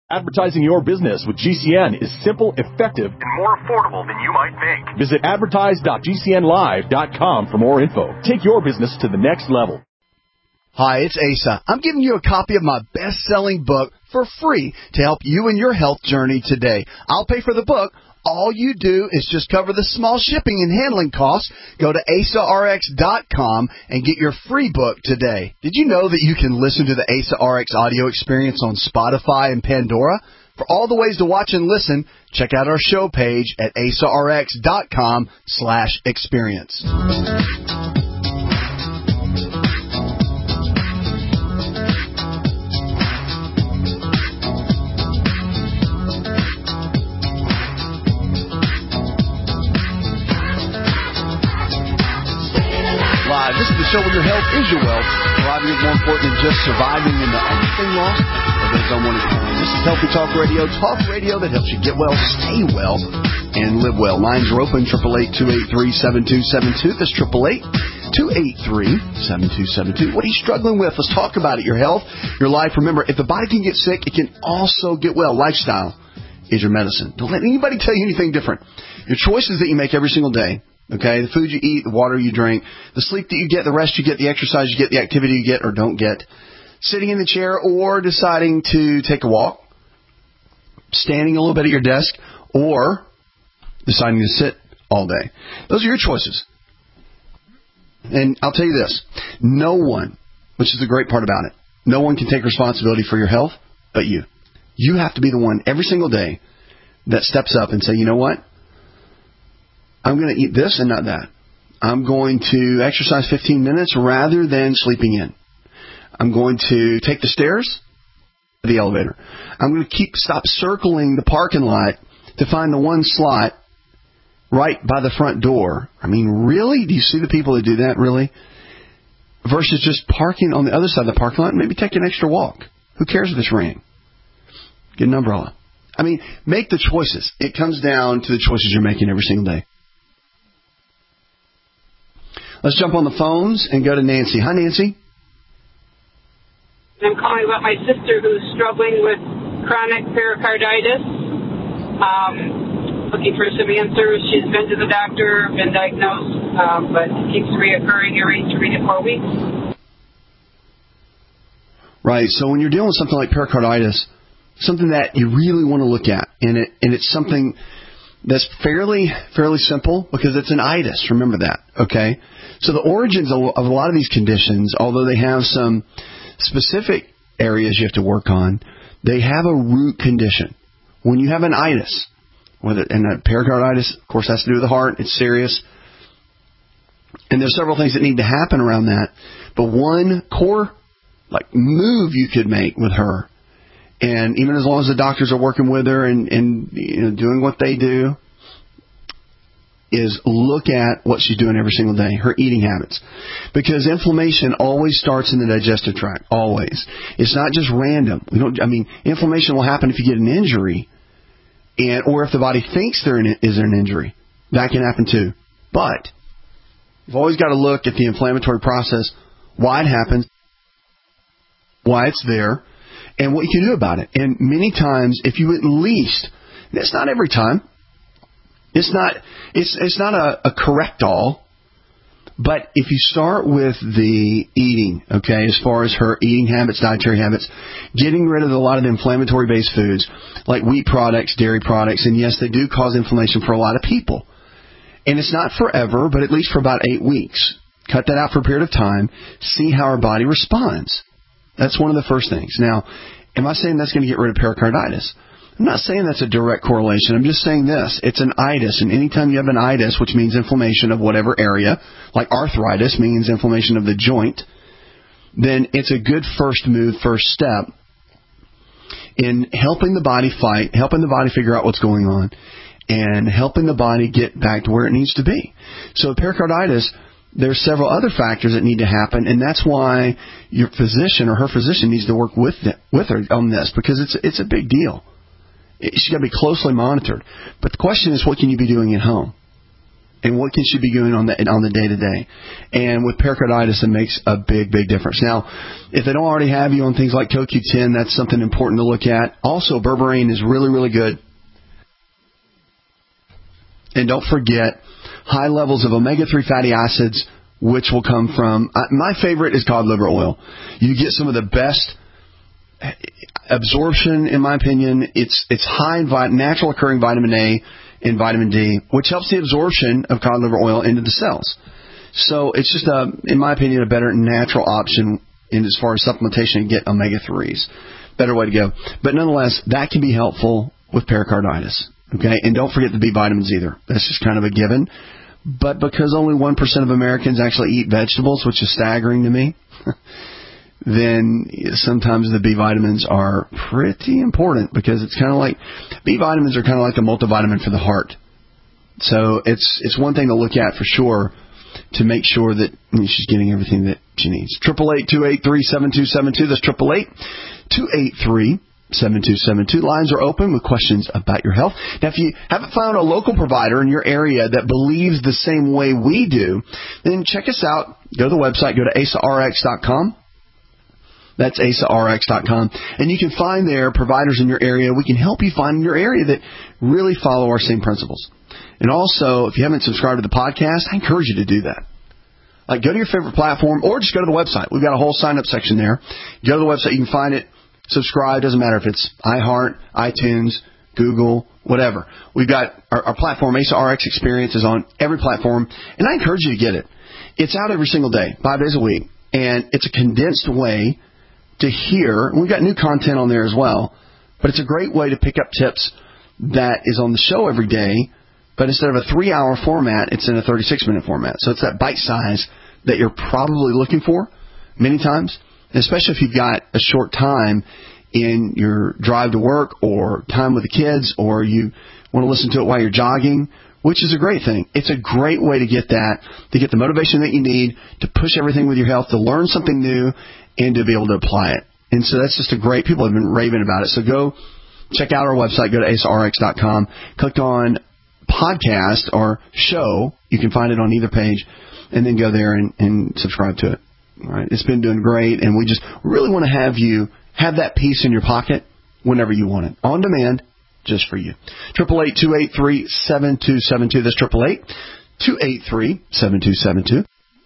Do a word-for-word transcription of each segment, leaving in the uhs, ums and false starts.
Advertising your business with G C N is simple, effective, and more affordable than you might think. Visit advertise dot g c n live dot com for more info. Take your business to the next level. Hi, it's Asa. I'm giving you a copy of my best-selling book for free to help you in your health journey today. I'll pay for the book. All you do is just cover the small shipping and handling costs. Go to asa r x dot com and get your free book today. Did you know that you can listen to the Asa R X audio experience on Spotify and Pandora? For all the ways to watch and listen, check out our show page at asa r x dot com slash experience. This is the show where your health is your wealth. Thriving is more important than just surviving in the anything lost or those unwanted pain. This is Healthy Talk Radio, talk radio that helps you get well, stay well, and live well. Lines are open, eight eight eight, two eight three, seven two seven two. That's eight eight eight, two eight three, seven two seven two. What are you struggling with? Let's talk about it. Your health, your life. Remember, if the body can get sick, it can also get well. Lifestyle is your medicine. Don't let anybody tell you anything different. Your choices that you make every single day, okay, the food you eat, the water you drink, the sleep that you get, the rest you get, the exercise you get, the activity you get or don't get, sitting in the chair or deciding to take a walk, standing a little bit at your desk, or deciding to sit all day. Those are your choices. And I'll tell you this, no one, which is the great part about it, no one can take responsibility for your health but you. You have to be the one every single day that steps up and say, you know what? I'm going to eat this and not that. I'm going to exercise fifteen minutes rather than sleeping in. I'm going to take the stairs, the elevator. I'm going to keep stop circling the parking lot to find the one slot right by the front door. I mean, really? Do you see the people that do that, really? Versus just parking on the other side of the parking lot and maybe take an extra walk. Who cares if it's raining? Get an umbrella. I mean, make the choices. It comes down to the choices you're making every single day. Let's jump on the phones and go to Nancy. Hi, Nancy. I'm calling about my sister who's struggling with chronic pericarditis. Um, looking for some answers. She's been to the doctor, been diagnosed, um, but it keeps reoccurring every three to four weeks. Right. So when you're dealing with something like pericarditis, something that you really want to look at, and it and it's something that's fairly fairly simple because it's an itis. Remember that, okay? So the origins of a lot of these conditions, although they have some specific areas you have to work on, they have a root condition. When you have an itis, whether and a pericarditis, of course, has to do with the heart. It's serious. And there's several things that need to happen around that. But one core like move you could make with her, and even as long as the doctors are working with her and, and you know, doing what they do, is look at what she's doing every single day, her eating habits. Because inflammation always starts in the digestive tract, always. It's not just random. We don't. I mean, inflammation will happen if you get an injury, and or if the body thinks there is an injury. That can happen too. But you've always got to look at the inflammatory process, why it happens, why it's there, and what you can do about it. And many times, if you at least, it's not every time, it's not it's it's not a, a correct-all, but if you start with the eating, okay, as far as her eating habits, dietary habits, getting rid of a lot of the inflammatory-based foods, like wheat products, dairy products, and yes, they do cause inflammation for a lot of people. And it's not forever, but at least for about eight weeks. Cut that out for a period of time, see how her body responds. That's one of the first things. Now, am I saying that's going to get rid of pericarditis? I'm not saying that's a direct correlation. I'm just saying this. It's an itis, and anytime you have an itis, which means inflammation of whatever area, like arthritis means inflammation of the joint, then it's a good first move, first step in helping the body fight, helping the body figure out what's going on, and helping the body get back to where it needs to be. So pericarditis, there's several other factors that need to happen, and that's why your physician or her physician needs to work with the, with her on this, because it's it's a big deal. She's got to be closely monitored. But the question is, what can you be doing at home? And what can she be doing on the on the day-to-day? And with pericarditis, it makes a big, big difference. Now, if they don't already have you on things like Co Q ten, that's something important to look at. Also, berberine is really, really good. And don't forget, high levels of omega three fatty acids, which will come from, uh, my favorite is cod liver oil. You get some of the best absorption, in my opinion. It's it's high in vit- natural occurring vitamin A and vitamin D, which helps the absorption of cod liver oil into the cells. So it's just, a, in my opinion, a better natural option in as far as supplementation and get omega threes. Better way to go. But nonetheless, that can be helpful with pericarditis. Okay, and don't forget the B vitamins either. That's just kind of a given. But because only one percent of Americans actually eat vegetables, which is staggering to me, then sometimes the B vitamins are pretty important, because it's kind of like, B vitamins are kind of like a multivitamin for the heart. So it's it's one thing to look at for sure to make sure that she's getting everything that she needs. triple eight, two eight three, seven two seven two. That's triple eight, two eight three, seven two seven two. Lines are open with questions about your health. Now, if you haven't found a local provider in your area that believes the same way we do, then check us out. Go to the website. Go to A S A R X dot com. That's A S A R X dot com. And you can find there providers in your area. We can help you find in your area that really follow our same principles. And also, if you haven't subscribed to the podcast, I encourage you to do that. Like, go to your favorite platform or just go to the website. We've got a whole sign-up section there. Go to the website. You can find it. Subscribe. Doesn't matter if it's iHeart, iTunes, Google, whatever. We've got our, our platform, A S A R X Experience, is on every platform. And I encourage you to get it. It's out every single day, five days a week. And it's a condensed way to hear. We've got new content on there as well. But it's a great way to pick up tips that is on the show every day. But instead of a three-hour format, it's in a thirty-six minute format. So it's that bite size that you're probably looking for many times, especially if you've got a short time in your drive to work or time with the kids, or you want to listen to it while you're jogging, which is a great thing. It's a great way to get that, to get the motivation that you need, to push everything with your health, to learn something new, and to be able to apply it. And so that's just a great, people have been raving about it. So go check out our website, go to A S A R X dot com, click on podcast or show. You can find it on either page, and then go there and, and subscribe to it. All right. It's been doing great, and we just really want to have you have that piece in your pocket whenever you want it, on demand, just for you. triple eight, two eight three, seven two seven two. That's triple eight, two eight three, seven two seven two.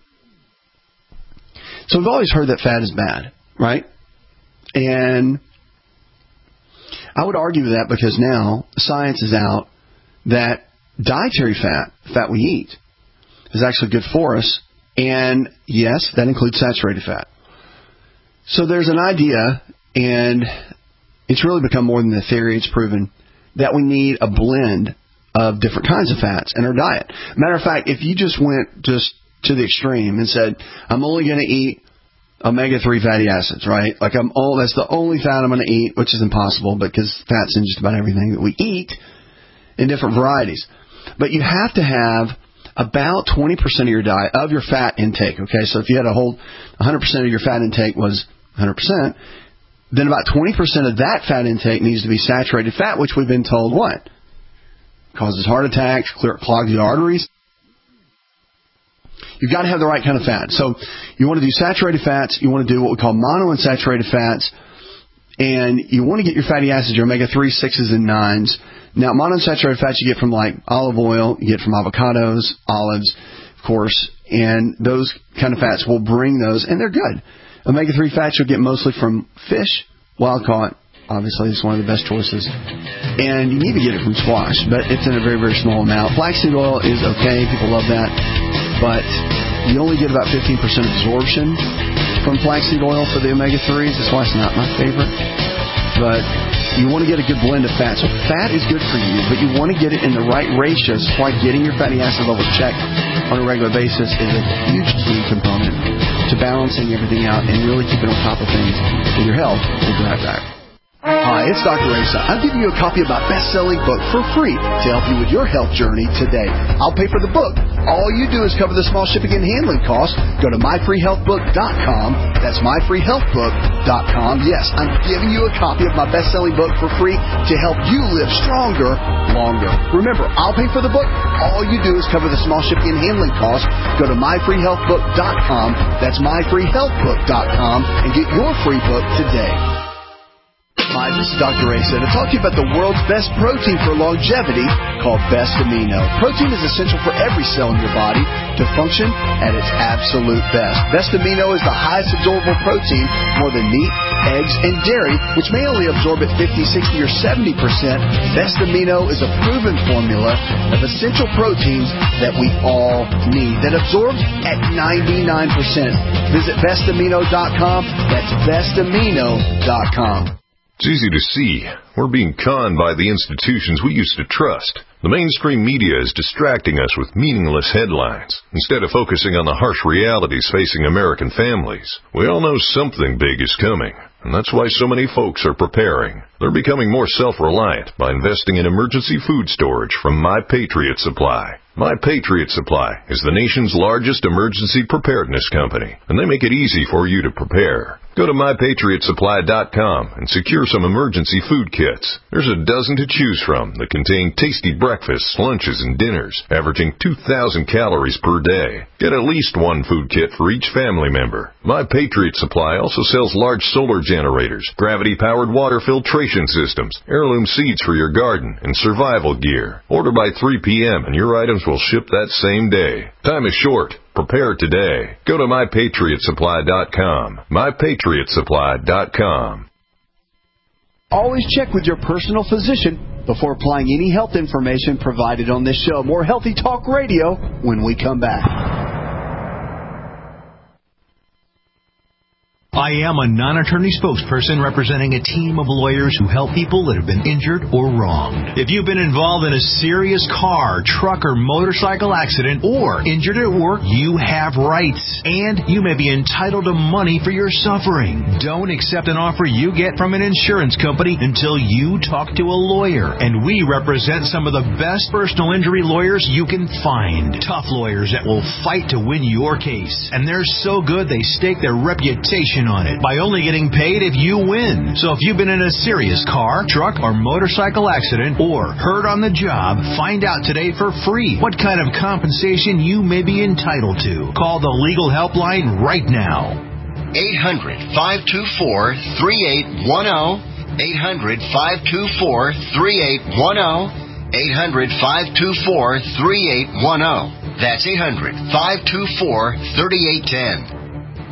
So we've always heard that fat is bad, right? And I would argue that because now science is out that dietary fat, fat we eat, is actually good for us. And yes, that includes saturated fat. So there's an idea, and it's really become more than a theory. It's proven that we need a blend of different kinds of fats in our diet. Matter of fact, if you just went just to the extreme and said, I'm only going to eat omega three fatty acids, right? Like I'm all, that's the only fat I'm going to eat, which is impossible because fat's in just about everything that we eat in different varieties. But you have to have about twenty percent of your diet, of your fat intake, okay? So if you had a whole one hundred percent of your fat intake was one hundred percent, then about twenty percent of that fat intake needs to be saturated fat, which we've been told what? Causes heart attacks, clogs the arteries. You've got to have the right kind of fat. So you want to do saturated fats. You want to do what we call monounsaturated fats. And you want to get your fatty acids, your omega three, sixes, and nines. Now, monounsaturated fats you get from like olive oil, you get from avocados, olives, of course, and those kind of fats will bring those, and they're good. Omega three fats you'll get mostly from fish, wild caught. Obviously, it's one of the best choices. And you need to get it from squash, but it's in a very, very small amount. Flaxseed oil is okay. People love that. But you only get about fifteen percent absorption from flaxseed oil for the omega threes. That's why it's not my favorite. But you want to get a good blend of fat. So fat is good for you, but you want to get it in the right ratios. That's why getting your fatty acid levels checked on a regular basis is a huge key component to balancing everything out and really keeping on top of things for your health. We'll be right back. Hi, it's Doctor Asa. I'm giving you a copy of my best-selling book for free to help you with your health journey today. I'll pay for the book. All you do is cover the small shipping and handling costs. Go to my free health book dot com. That's my free health book dot com. Yes, I'm giving you a copy of my best-selling book for free to help you live stronger, longer. Remember, I'll pay for the book. All you do is cover the small shipping and handling costs. Go to my free health book dot com. That's my free health book dot com and get your free book today. Hi, this is Doctor Asa to talk to you about the world's best protein for longevity called Best Amino. Protein is essential for every cell in your body to function at its absolute best. Best Amino is the highest absorbable protein, more than meat, eggs, and dairy, which may only absorb at fifty, sixty, or seventy percent. Best Amino is a proven formula of essential proteins that we all need that absorbs at ninety-nine percent. Visit best amino dot com. That's best amino dot com. It's easy to see. We're being conned by the institutions we used to trust. The mainstream media is distracting us with meaningless headlines instead of focusing on the harsh realities facing American families. We all know something big is coming, and that's why so many folks are preparing. They're becoming more self-reliant by investing in emergency food storage from My Patriot Supply. My Patriot Supply is the nation's largest emergency preparedness company, and they make it easy for you to prepare. Go to my patriot supply dot com and secure some emergency food kits. There's a dozen to choose from that contain tasty breakfasts, lunches, and dinners, averaging two thousand calories per day. Get at least one food kit for each family member. My Patriot Supply also sells large solar generators, gravity-powered water filtration systems, heirloom seeds for your garden, and survival gear. Order by three p.m. and your items will ship that same day. Time is short. Prepare today. Go to my patriot supply dot com. my patriot supply dot com. Always check with your personal physician before applying any health information provided on this show. More Healthy Talk Radio when we come back. I am a non-attorney spokesperson representing a team of lawyers who help people that have been injured or wronged. If you've been involved in a serious car, truck, or motorcycle accident or injured at work, you have rights, and you may be entitled to money for your suffering. Don't accept an offer you get from an insurance company until you talk to a lawyer, and we represent some of the best personal injury lawyers you can find. Tough lawyers that will fight to win your case, and they're so good they stake their reputation on it by only getting paid if you win. So if you've been in a serious car, truck, or motorcycle accident or hurt on the job, find out today for free what kind of compensation you may be entitled to. Call the legal helpline right now. eight hundred, five two four, three eight one zero. eight hundred, five two four, three eight one zero. eight hundred, five two four, three eight one zero. That's eight hundred, five two four, three eight one zero.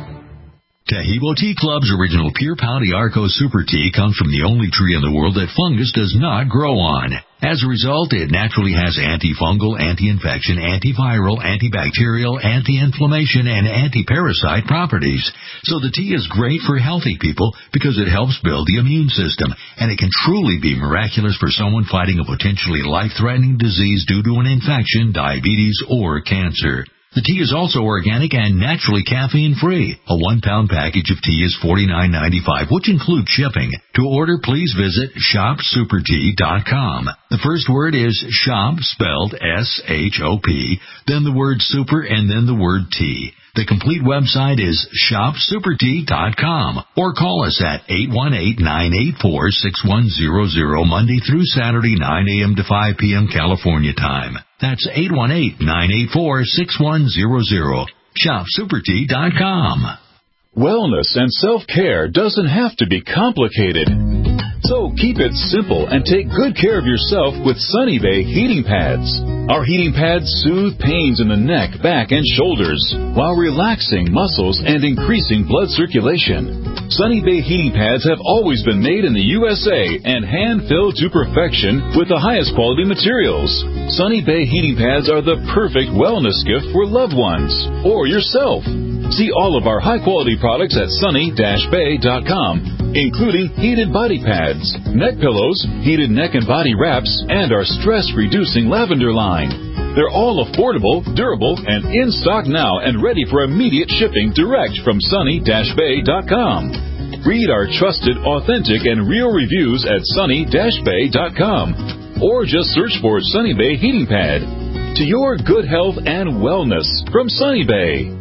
Tahibo Tea Club's original Pure Pau d'Arco Super Tea comes from the only tree in the world that fungus does not grow on. As a result, it naturally has antifungal, anti-infection, antiviral, antibacterial, anti-inflammation, and anti-parasite properties. So the tea is great for healthy people because it helps build the immune system, and it can truly be miraculous for someone fighting a potentially life-threatening disease due to an infection, diabetes, or cancer. The tea is also organic and naturally caffeine-free. A one-pound package of tea is forty-nine ninety-five, which includes shipping. To order, please visit shop super tea dot com. The first word is shop, spelled S H O P, then the word super, and then the word tea. The complete website is shop super tea dot com, or call us at eight one eight, nine eight four, six one zero zero Monday through Saturday, nine a.m. to five p.m. California time. That's eight one eight, nine eight four, six one zero zero. shop super tea dot com. Wellness and self-care doesn't have to be complicated. So keep it simple and take good care of yourself with Sunny Bay heating pads. Our heating pads soothe pains in the neck, back, and shoulders while relaxing muscles and increasing blood circulation. Sunny Bay heating pads have always been made in the U S A and hand-filled to perfection with the highest quality materials. Sunny Bay heating pads are the perfect wellness gift for loved ones or yourself. See all of our high-quality products at sunny dash bay dot com, including heated body pads, neck pillows, heated neck and body wraps, and our stress-reducing lavender line. They're all affordable, durable, and in stock now and ready for immediate shipping direct from sunny dash bay dot com. Read our trusted, authentic, and real reviews at sunny dash bay dot com or just search for Sunny Bay Heating Pad. To your good health and wellness from Sunny Bay.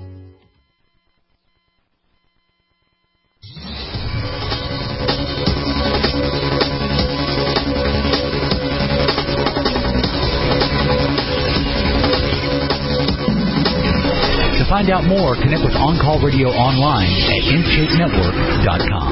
To find out more, connect with On Call Radio online at in shape network dot com.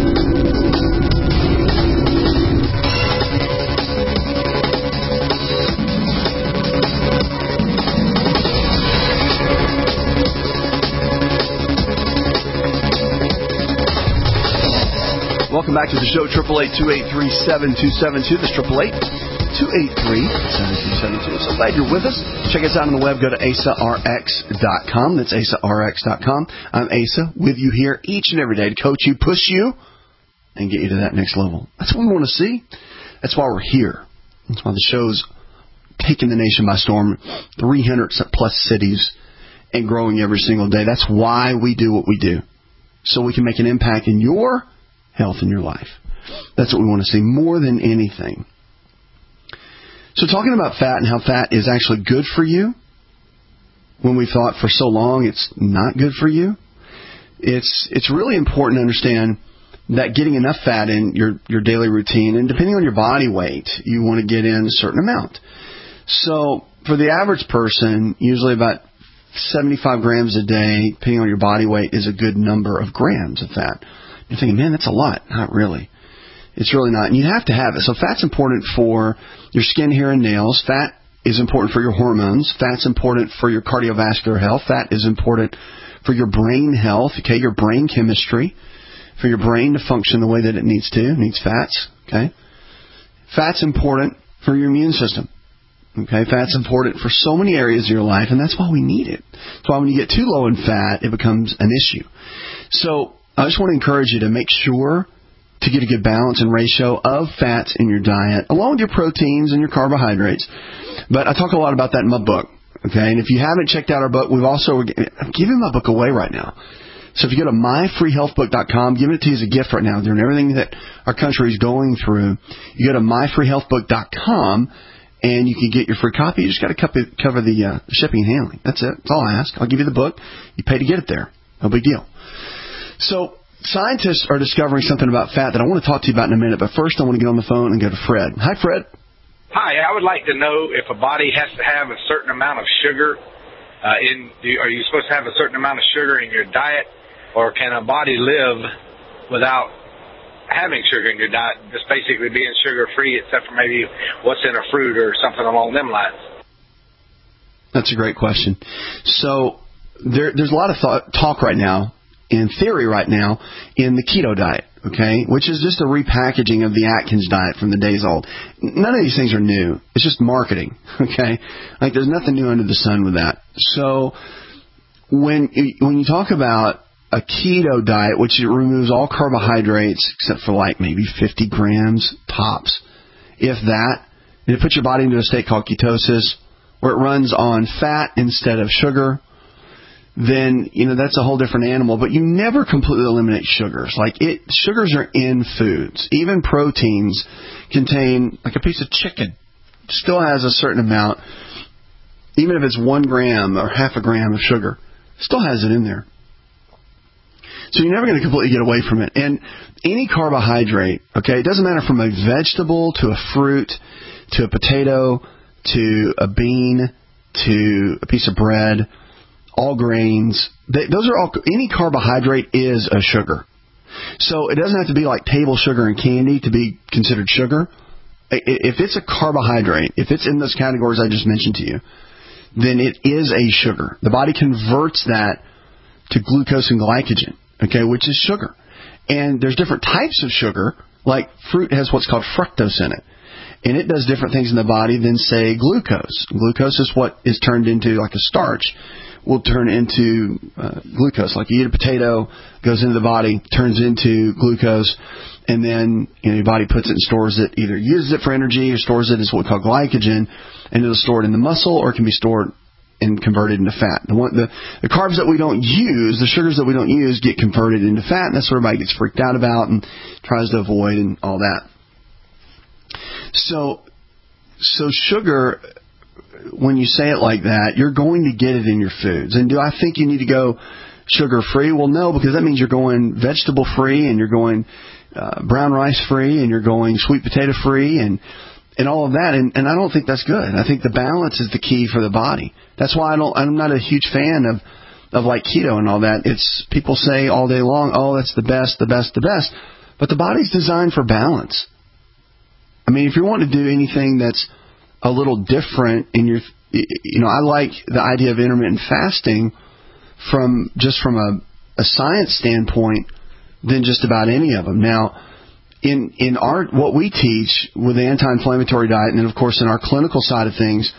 Welcome back to the show, eight eight eight, two eight three, seven two seven two. This is eight eight eight, two eight three, seven two seven two. So glad you're with us. Check us out on the web. Go to asa r x dot com. That's asa r x dot com. I'm Asa, with you here each and every day to coach you, push you, and get you to that next level. That's what we want to see. That's why we're here. That's why the show's taking the nation by storm, three hundred plus cities, and growing every single day. That's why we do what we do, so we can make an impact in your health in your life. That's what we want to see more than anything. So talking about fat and how fat is actually good for you, when we thought for so long it's not good for you, it's it's really important to understand that getting enough fat in your, your daily routine, and depending on your body weight, you want to get in a certain amount. So for the average person, usually about seventy-five grams a day, depending on your body weight, is a good number of grams of fat. You're thinking, man, that's a lot. Not really. It's really not. And you have to have it. So fat's important for your skin, hair, and nails. Fat is important for your hormones. Fat's important for your cardiovascular health. Fat is important for your brain health, okay, your brain chemistry, for your brain to function the way that it needs to. It needs fats, okay. Fat's important for your immune system. Okay, fat's important for so many areas of your life, and that's why we need it. That's why when you get too low in fat, it becomes an issue. So I just want to encourage you to make sure to get a good balance and ratio of fats in your diet, along with your proteins and your carbohydrates. But I talk a lot about that in my book, okay? And if you haven't checked out our book, we've also, I'm giving my book away right now. So if you go to my free health book dot com, giving it to you as a gift right now, during everything that our country is going through, you go to my free health book dot com, and you can get your free copy. You just got to cover the uh, shipping and handling. That's it. That's all I ask. I'll give you the book. You pay to get it there. No big deal. So scientists are discovering something about fat that I want to talk to you about in a minute. But first, I want to get on the phone and go to Fred. Hi, Fred. Hi. I would like to know if a body has to have a certain amount of sugar uh, in. Do you, are you supposed to have a certain amount of sugar in your diet, or can a body live without having sugar in your diet, just basically being sugar-free, except for maybe what's in a fruit or something along them lines? That's a great question. So there, there's a lot of thought, talk right now, in theory right now, in the keto diet, okay, which is just a repackaging of the Atkins diet from the days old. None of these things are new. It's just marketing, okay? Like, there's nothing new under the sun with that. So when when you talk about a keto diet, which removes all carbohydrates except for like maybe fifty grams tops, if that, and it puts your body into a state called ketosis, where it runs on fat instead of sugar, then, you know, that's a whole different animal. But you never completely eliminate sugars. Like, it, sugars are in foods. Even proteins contain, like a piece of chicken, still has a certain amount, even if it's one gram or half a gram of sugar, still has it in there. So you're never going to completely get away from it. And any carbohydrate, okay, it doesn't matter from a vegetable to a fruit to a potato to a bean to a piece of bread, all grains, they, those are all, any carbohydrate is a sugar. So it doesn't have to be like table sugar and candy to be considered sugar. If it's a carbohydrate, if it's in those categories I just mentioned to you, then it is a sugar. The body converts that to glucose and glycogen, okay, which is sugar. And there's different types of sugar, like fruit has what's called fructose in it. And it does different things in the body than, say, glucose. Glucose is what is turned into, like a starch, will turn into uh, glucose. Like you eat a potato, goes into the body, turns into glucose, and then, you know, your body puts it and stores it, either uses it for energy or stores it as what we call glycogen, and it'll store it in the muscle, or it can be stored and converted into fat. The, one, the the carbs that we don't use, the sugars that we don't use, get converted into fat, and that's what everybody gets freaked out about and tries to avoid and all that. So, so sugar, when you say it like that, you're going to get it in your foods. And do I think you need to go sugar-free? Well, no, because that means you're going vegetable-free and you're going uh, brown rice-free and you're going sweet potato-free and and all of that. And, and I don't think that's good. I think the balance is the key for the body. That's why I don't, I'm not a huge fan of, of like keto and all that. It's people say all day long, oh, that's the best, the best, the best. But the body's designed for balance. I mean, if you want to do anything that's a little different in your, you know, I like the idea of intermittent fasting from just from a, a science standpoint than just about any of them. Now, in in our what we teach with the anti-inflammatory diet, and then of course in our clinical side of things,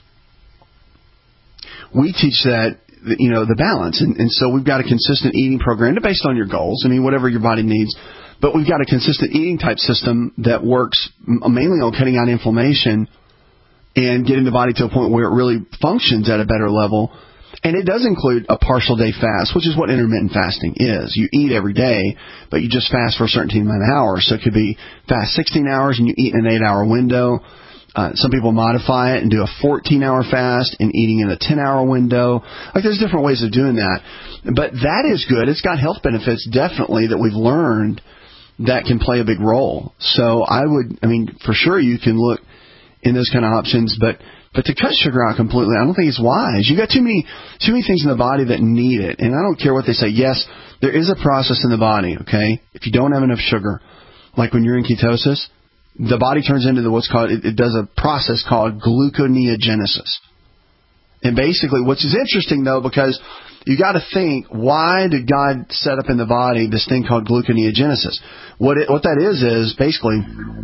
we teach that, you know, the balance, and, and so we've got a consistent eating program based on your goals. I mean, whatever your body needs. But we've got a consistent eating type system that works mainly on cutting out inflammation and getting the body to a point where it really functions at a better level. And it does include a partial day fast, which is what intermittent fasting is. You eat every day, but you just fast for a certain amount of hours. So it could be fast sixteen hours and you eat in an eight-hour window. Uh, some people modify it and do a fourteen-hour fast and eating in a ten-hour window. Like, there's different ways of doing that. But that is good. It's got health benefits, definitely, that we've learned that can play a big role. So I would, I mean, for sure you can look in those kind of options, but but to cut sugar out completely, I don't think it's wise. You got too many too many things in the body that need it, and I don't care what they say. Yes, there is a process in the body. Okay, if you don't have enough sugar, like when you're in ketosis, the body turns into the, what's called it, it does a process called gluconeogenesis. And basically, which is interesting though, because you got to think, why did God set up in the body this thing called gluconeogenesis? What it, what that is is basically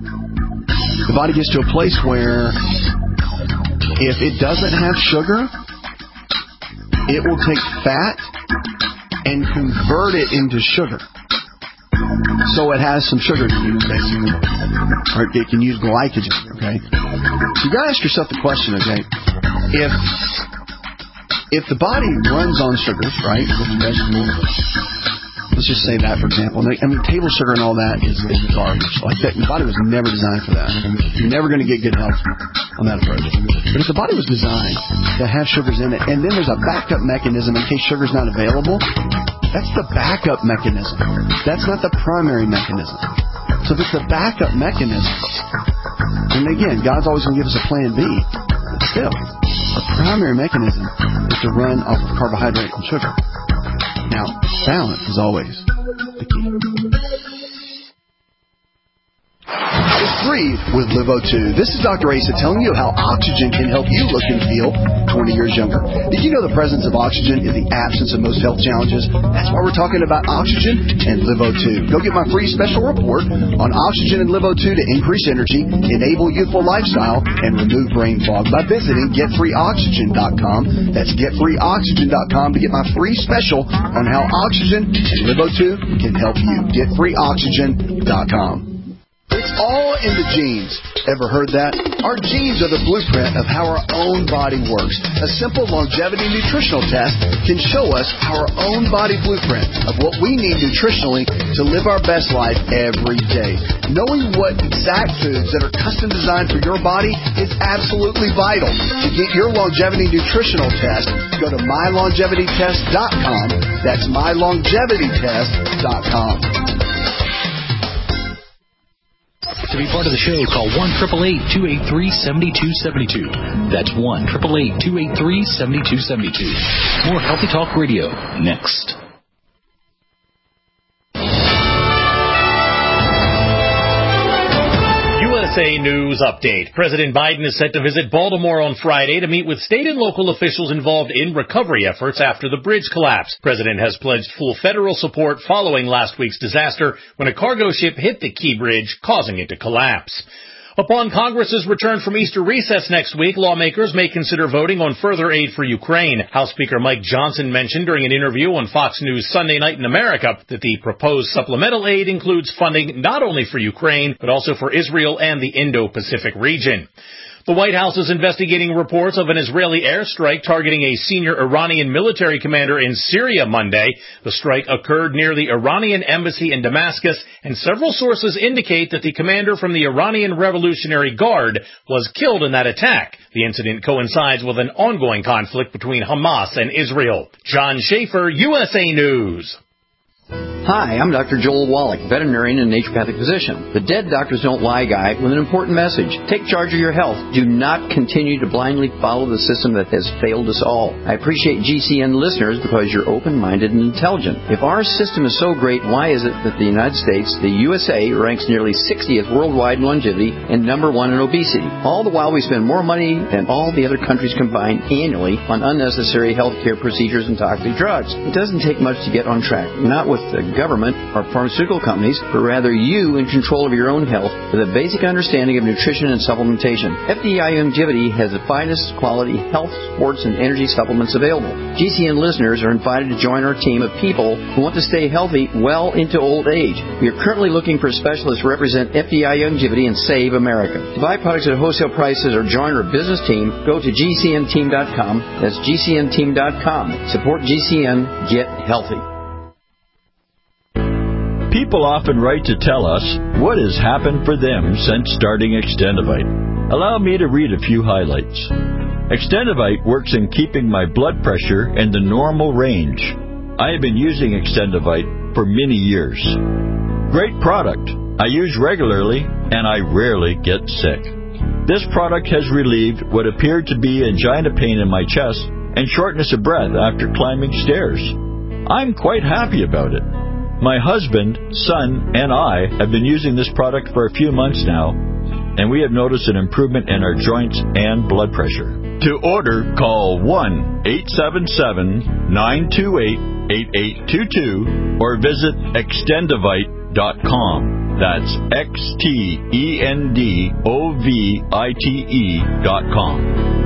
the body gets to a place where if it doesn't have sugar, it will take fat and convert it into sugar. So it has some sugar to use, basically. Or it can use glycogen, okay? So you got to ask yourself the question, okay? If if the body runs on sugars, right, with vegetables, let's just say that, for example. I mean, table sugar and all that is, is garbage. Like that, the body was never designed for that. You're never going to get good health on that approach. But if the body was designed to have sugars in it, and then there's a backup mechanism in case sugar's not available, that's the backup mechanism. That's not the primary mechanism. So if it's the backup mechanism, and again, God's always going to give us a plan B, but still, our primary mechanism is to run off of carbohydrate and sugar. Now, balance is always the key. Breathe with Live O two. This is Doctor Asa telling you how oxygen can help you look and feel twenty years younger. Did you know the presence of oxygen is the absence of most health challenges? That's why we're talking about oxygen and Live O two. Go get my free special report on oxygen and Live O two to increase energy, enable youthful lifestyle, and remove brain fog by visiting get free oxygen dot com. That's get free oxygen dot com to get my free special on how oxygen and Live O two can help you. get free oxygen dot com. It's all in the genes. Ever heard that? Our genes are the blueprint of how our own body works. A simple longevity nutritional test can show us our own body blueprint of what we need nutritionally to live our best life every day. Knowing what exact foods that are custom designed for your body is absolutely vital. To get your longevity nutritional test, go to my longevity test dot com. That's my longevity test dot com. To be part of the show, call one eight eight eight, two eight three, seven two seven two. That's one eight eight eight, two eight three, seven two seven two. More Healthy Talk Radio next. U S A News Update. President Biden is set to visit Baltimore on Friday to meet with state and local officials involved in recovery efforts after the bridge collapse. President has pledged full federal support following last week's disaster when a cargo ship hit the Key Bridge, causing it to collapse. Upon Congress's return from Easter recess next week, lawmakers may consider voting on further aid for Ukraine. House Speaker Mike Johnson mentioned during an interview on Fox News Sunday Night in America that the proposed supplemental aid includes funding not only for Ukraine, but also for Israel and the Indo-Pacific region. The White House is investigating reports of an Israeli airstrike targeting a senior Iranian military commander in Syria Monday. The strike occurred near the Iranian embassy in Damascus, and several sources indicate that the commander from the Iranian Revolutionary Guard was killed in that attack. The incident coincides with an ongoing conflict between Hamas and Israel. John Schaefer, U S A News. Hi, I'm Doctor Joel Wallach, veterinarian and naturopathic physician. The Dead Doctors Don't Lie guy with an important message. Take charge of your health. Do not continue to blindly follow the system that has failed us all. I appreciate G C N listeners because you're open-minded and intelligent. If our system is so great, why is it that the United States, the U S A, ranks nearly sixtieth worldwide in longevity and number one in obesity? All the while we spend more money than all the other countries combined annually on unnecessary health care procedures and toxic drugs. It doesn't take much to get on track. Not with the government or pharmaceutical companies, but rather you in control of your own health with a basic understanding of nutrition and supplementation. F D I Longevity has the finest quality health, sports, and energy supplements available. G C N listeners are invited to join our team of people who want to stay healthy well into old age. We are currently looking for specialists to represent F D I Longevity and Save America. To buy products at wholesale prices or join our business team, go to G C N team dot com. That's G C N team dot com. Support G C N. Get healthy. People often write to tell us what has happened for them since starting Extendivite. Allow me to read a few highlights. Extendivite works in keeping my blood pressure in the normal range. I have been using Extendivite for many years. Great product. I use regularly and I rarely get sick. This product has relieved what appeared to be angina pain in my chest and shortness of breath after climbing stairs. I'm quite happy about it. My husband, son, and I have been using this product for a few months now, and we have noticed an improvement in our joints and blood pressure. To order, call one eight seven seven, nine two eight, eight eight two two or visit extendivite dot com. That's X T E N D O V I T E dot com.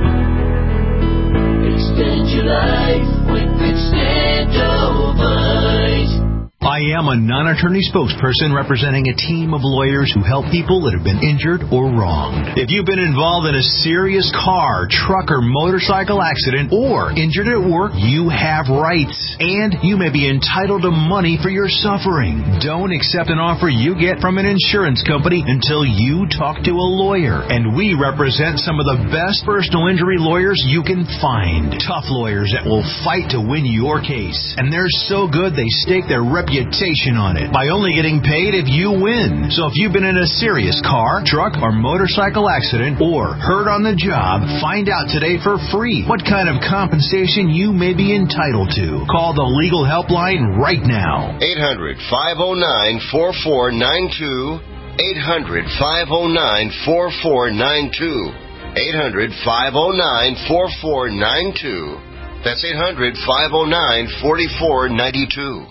Extend your life with Extendivite. I am a non-attorney spokesperson representing a team of lawyers who help people that have been injured or wronged. If you've been involved in a serious car, truck, or motorcycle accident or injured at work, you have rights, and you may be entitled to money for your suffering. Don't accept an offer you get from an insurance company until you talk to a lawyer, and we represent some of the best personal injury lawyers you can find. Tough lawyers that will fight to win your case, and they're so good they stake their reputation on it by only getting paid if you win. So if you've been in a serious car, truck, or motorcycle accident or hurt on the job, find out today for free what kind of compensation you may be entitled to. Call the legal helpline right now. eight hundred, five oh nine, four four nine two. eight hundred, five oh nine, four four nine two. eight hundred, five oh nine, four four nine two. That's eight hundred, five oh nine, four four nine two.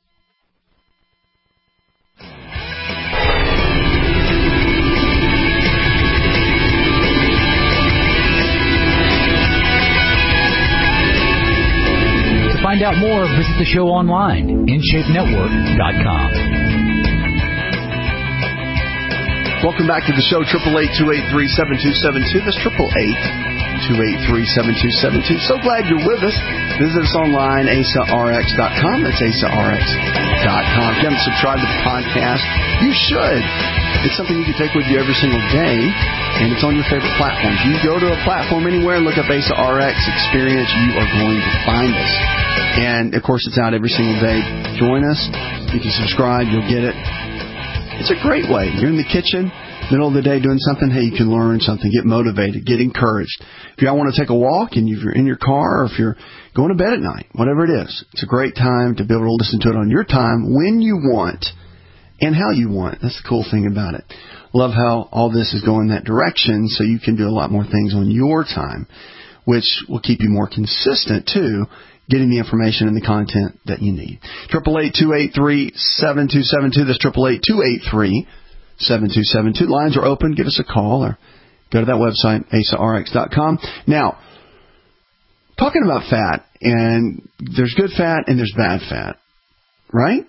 To find out more, visit the show online, in shape network dot com. Welcome back to the show, eight eight eight, two eight three, seven two seven two. That's eight eight eight, two eight three, seven two seven two. So glad you're with us. Visit us online, A S A R X dot com. That's A S A R X dot com. If you haven't subscribed to the podcast, you should. It's something you can take with you every single day, and it's on your favorite platforms. You go to a platform anywhere and look up A S A R X Experience, you are going to find us. And, of course, it's out every single day. Join us. You can subscribe. You'll get it. It's a great way. You're in the kitchen, middle of the day doing something. Hey, you can learn something, get motivated, get encouraged. If you want to take a walk and if you're in your car or if you're going to bed at night, whatever it is, it's a great time to be able to listen to it on your time when you want and how you want. That's the cool thing about it. Love how all this is going that direction so you can do a lot more things on your time, which will keep you more consistent, too, getting the information and the content that you need. eight eight eight, two eight three, seven two seven two. That's eight eight eight, two eight three, seven two seven two. Lines are open. Give us a call or go to that website, A S A R X dot com. Now, talking about fat, and there's good fat and there's bad fat, right?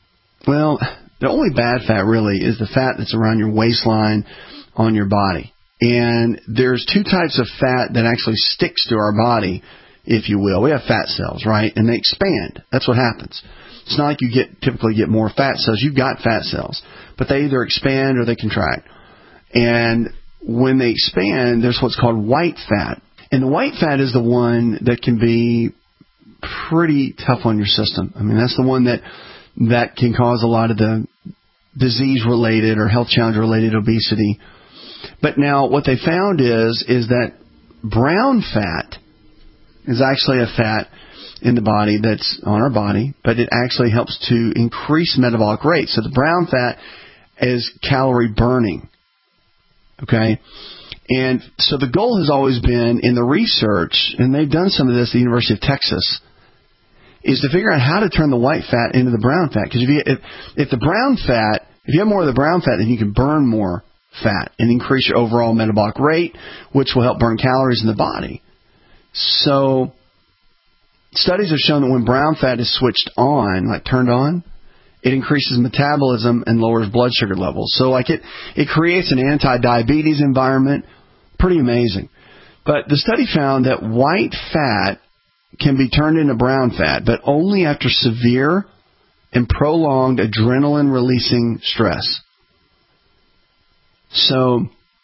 Well, the only bad fat really is the fat that's around your waistline on your body. And there's two types of fat that actually sticks to our body, if you will. We have fat cells, right? And they expand. That's what happens. It's not like you get typically get more fat cells. You've got fat cells, but they either expand or they contract. And when they expand, there's what's called white fat. And the white fat is the one that can be pretty tough on your system. I mean, that's the one that that can cause a lot of the disease-related or health challenge-related obesity. But now what they found is is that brown fat is actually a fat in the body that's on our body, but it actually helps to increase metabolic rate. So the brown fat is calorie burning. Okay? And so the goal has always been in the research, and they've done some of this at the University of Texas, is to figure out how to turn the white fat into the brown fat. Because if, you, if, if the brown fat, if you have more of the brown fat, then you can burn more fat and increase your overall metabolic rate, which will help burn calories in the body. So studies have shown that when brown fat is switched on, like turned on, it increases metabolism and lowers blood sugar levels. So like it, it creates an anti-diabetes environment. Pretty amazing. But the study found that white fat can be turned into brown fat, but only after severe and prolonged adrenaline-releasing stress. So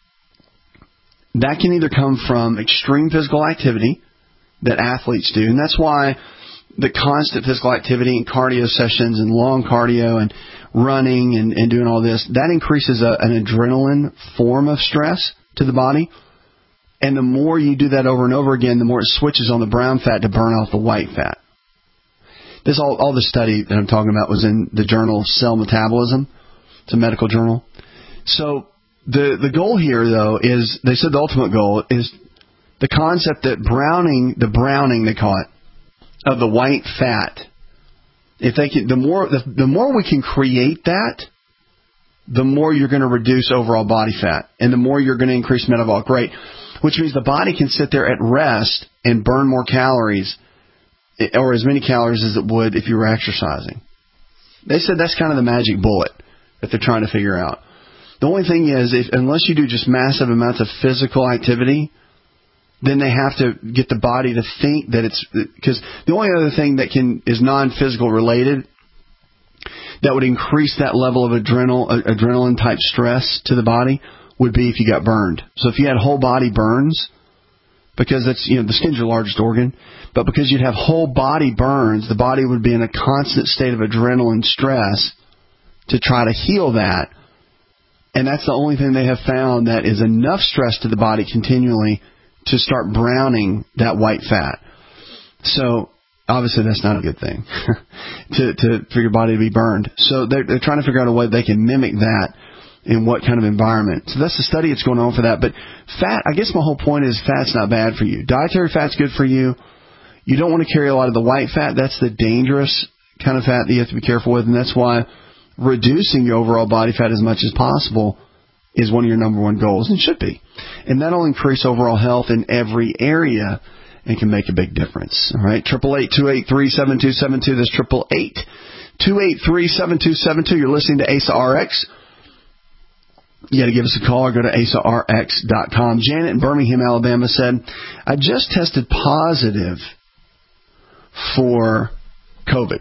that can either come from extreme physical activity that athletes do, and that's why the constant physical activity and cardio sessions and long cardio and running and, and doing all this, that increases a, an adrenaline form of stress to the body. And the more you do that over and over again, the more it switches on the brown fat to burn off the white fat. This all, all the study that I'm talking about was in the journal Cell Metabolism. It's a medical journal. So the the goal here, though, is, they said the ultimate goal is the concept that browning, the browning they call it, of the white fat. If they can, the more the, the more we can create that, the more you're going to reduce overall body fat, and the more you're going to increase metabolic rate, which means the body can sit there at rest and burn more calories, or as many calories as it would if you were exercising. They said that's kind of the magic bullet that they're trying to figure out. The only thing is, if unless you do just massive amounts of physical activity, then they have to get the body to think that it's, because the only other thing that can is non-physical related that would increase that level of adrenal adrenaline type stress to the body would be if you got burned. So if you had whole body burns, because that's, you know, the skin's your largest organ, but because you'd have whole body burns, the body would be in a constant state of adrenaline stress to try to heal that. And that's the only thing they have found that is enough stress to the body continually to start browning that white fat. So obviously that's not a good thing to, to for your body to be burned. So they're, they're trying to figure out a way they can mimic that in what kind of environment. So that's the study that's going on for that. But fat, I guess my whole point is fat's not bad for you. Dietary fat's good for you. You don't want to carry a lot of the white fat. That's the dangerous kind of fat that you have to be careful with, and that's why reducing your overall body fat as much as possible is one of your number one goals, and should be. And that'll increase overall health in every area and can make a big difference. All right, eight eight eight, two eight three, seven two seven two. That's eight eight eight, two eight three, seven two seven two. You're listening to A S A R X. You got to give us a call or go to A S A R X dot com. Janet in Birmingham, Alabama said, I just tested positive for COVID.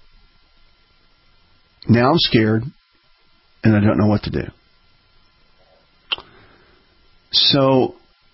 Now I'm scared and I don't know what to do. So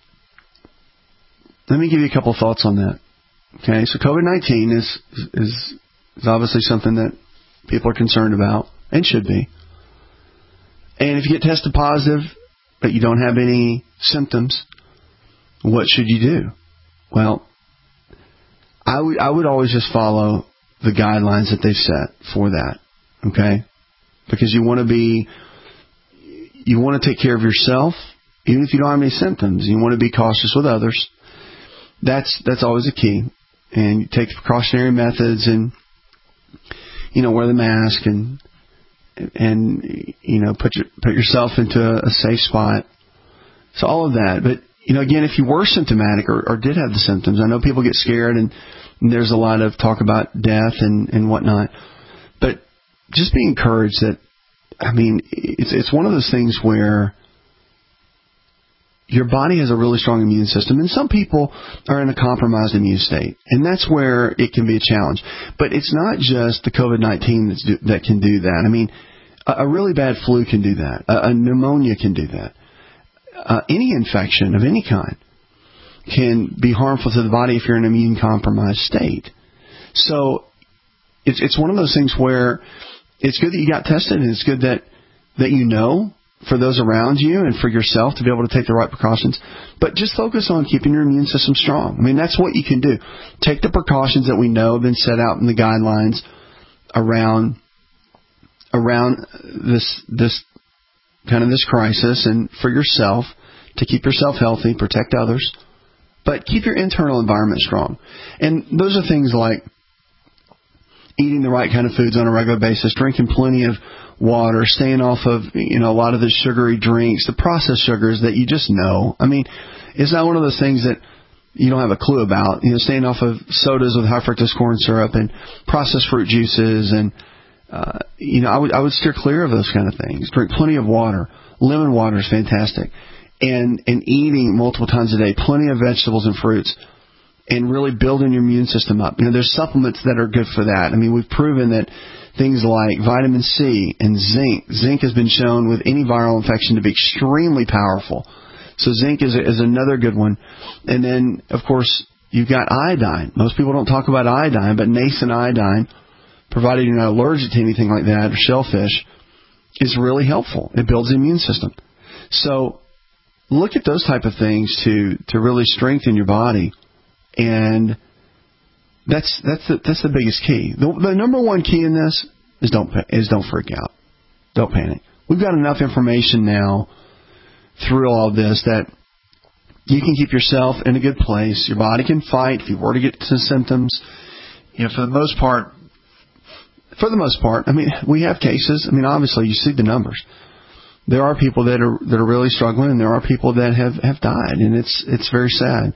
let me give you a couple of thoughts on that. Okay, so COVID nineteen is, is is obviously something that people are concerned about and should be. And if you get tested positive but you don't have any symptoms, what should you do? Well, I would I would always just follow the guidelines that they've set for that. Okay? Because you want to be you want to take care of yourself. Even if you don't have any symptoms, you want to be cautious with others. That's that's always a key. And you take the precautionary methods and, you know, wear the mask and, and you know, put your, put yourself into a, a safe spot. So all of that. But, you know, again, if you were symptomatic or, or did have the symptoms, I know people get scared and, and there's a lot of talk about death and, and whatnot. But just be encouraged that, I mean, it's it's one of those things where your body has a really strong immune system, and some people are in a compromised immune state, and that's where it can be a challenge. But it's not just the COVID nineteen that's do, that can do that. I mean, a, a really bad flu can do that. A, a pneumonia can do that. Uh, any infection of any kind can be harmful to the body if you're in an immune-compromised state. So it's it's one of those things where it's good that you got tested, and it's good that, that you know for those around you and for yourself to be able to take the right precautions. But just focus on keeping your immune system strong. I mean, that's what you can do. Take the precautions that we know have been set out in the guidelines around around this this kind of this crisis, and for yourself to keep yourself healthy, protect others, but keep your internal environment strong. And those are things like eating the right kind of foods on a regular basis, drinking plenty of water, staying off of, you know, a lot of the sugary drinks, the processed sugars that you just know. I mean, it's not one of those things that you don't have a clue about. You know, staying off of sodas with high fructose corn syrup and processed fruit juices, and uh, you know, I would I would steer clear of those kind of things. Drink plenty of water. Lemon water is fantastic, and and eating multiple times a day, plenty of vegetables and fruits, and really building your immune system up. You know, there's supplements that are good for that. I mean, we've proven that things like vitamin C and zinc. Zinc has been shown with any viral infection to be extremely powerful. So zinc is, a, is another good one. And then, of course, you've got iodine. Most people don't talk about iodine, but nascent iodine, provided you're not allergic to anything like that or shellfish, is really helpful. It builds the immune system. So look at those type of things to, to really strengthen your body. And That's that's the, that's the biggest key. The, the number one key in this is don't is don't freak out, don't panic. We've got enough information now through all of this that you can keep yourself in a good place. Your body can fight if you were to get some symptoms. You know, for the most part, for the most part, I mean, we have cases. I mean, obviously, you see the numbers. There are people that are that are really struggling, and there are people that have, have died, and it's it's very sad.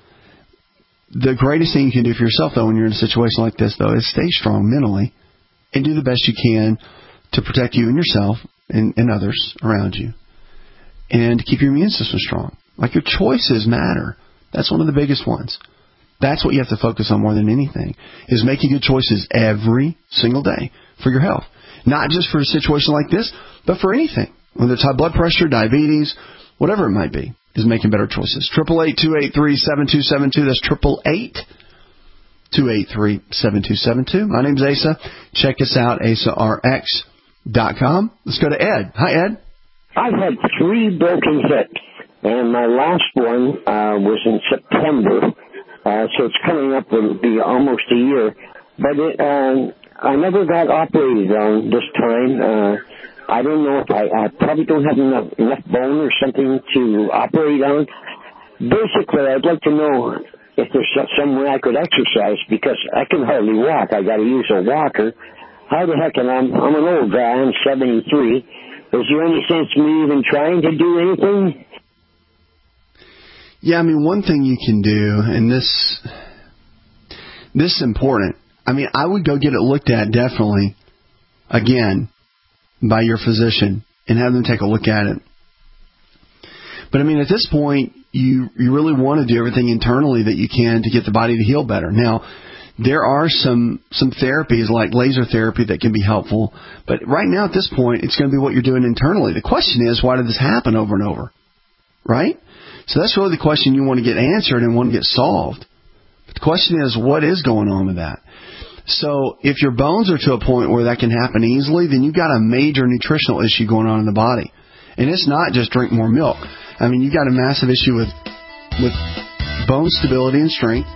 The greatest thing you can do for yourself, though, when you're in a situation like this, though, is stay strong mentally and do the best you can to protect you and yourself and, and others around you, and keep your immune system strong. Like, your choices matter. That's one of the biggest ones. That's what you have to focus on more than anything, is making good choices every single day for your health. Not just for a situation like this, but for anything, whether it's high blood pressure, diabetes, whatever it might be. Is making better choices. Triple eight two eight three seven two seven two. That's triple eight two eight three seven two seven two. My name's Asa. Check us out, asa r x dot com. Let's go to Ed. Hi, Ed. I've had three broken hips, and my last one uh, was in September, uh, so it's coming up to be almost a year. But it, uh, I never got operated on this time. Uh, I don't know if I, I probably don't have enough, enough bone or something to operate on. Basically, I'd like to know if there's some way I could exercise, because I can hardly walk. I got to use a walker. How the heck, and I'm, I'm an old guy. I'm seventy-three. Is there any sense in me even trying to do anything? Yeah, I mean, one thing you can do, and this, this is important. I mean, I would go get it looked at, definitely, again, by your physician, and have them take a look at it. But I mean, at this point, you you really want to do everything internally that you can to get the body to heal better. Now, there are some some therapies like laser therapy that can be helpful, but right now at this point, it's going to be what you're doing internally. The question is, why did this happen over and over? Right? So that's really the question you want to get answered and want to get solved. But the question is, what is going on with that? So if your bones are to a point where that can happen easily, then you've got a major nutritional issue going on in the body. And it's not just drink more milk. I mean, you've got a massive issue with with bone stability and strength.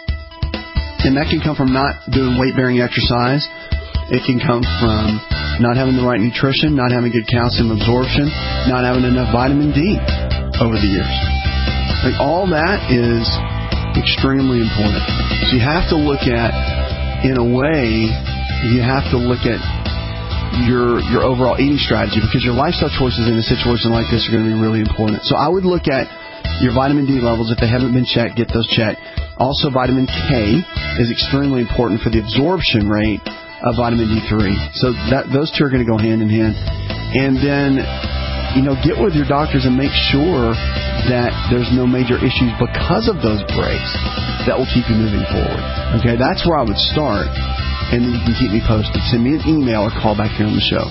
And that can come from not doing weight-bearing exercise. It can come from not having the right nutrition, not having good calcium absorption, not having enough vitamin D over the years. Like, all that is extremely important. So you have to look at, in a way, you have to look at your your overall eating strategy, because your lifestyle choices in a situation like this are going to be really important. So I would look at your vitamin D levels. If they haven't been checked, get those checked. Also, vitamin K is extremely important for the absorption rate of vitamin D three. So that those two are going to go hand in hand. And then, you know, get with your doctors and make sure that there's no major issues because of those breaks that will keep you moving forward. Okay, that's where I would start, and then you can keep me posted. Send me an email or call back here on the show.